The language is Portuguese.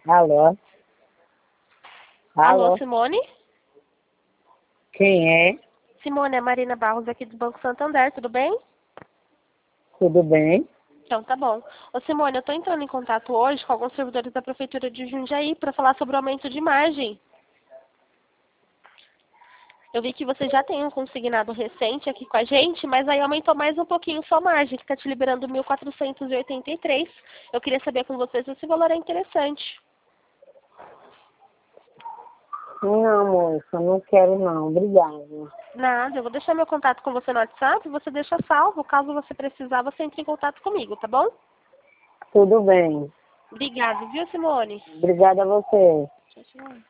Alô? Alô, Alô? Simone? Quem é? Simone, é Marina Barros aqui do Banco Santander, tudo bem? Tudo bem? Então tá bom. Ô Simone, eu tô entrando em contato hoje com alguns servidores da Prefeitura de Jundiaí para falar sobre o aumento de margem. Eu vi que você já tem um consignado recente aqui com a gente, mas aí aumentou mais um pouquinho sua margem, que está te liberando 1.483. Eu queria saber com você se esse valor é interessante. Não, moça, não quero não. Obrigada. Nada, eu vou deixar meu contato com você no WhatsApp, você deixa salvo. Caso você precisar, você entre em contato comigo, tá bom? Tudo bem. Obrigada, viu, Simone? Obrigada a você. Tchau, tchau.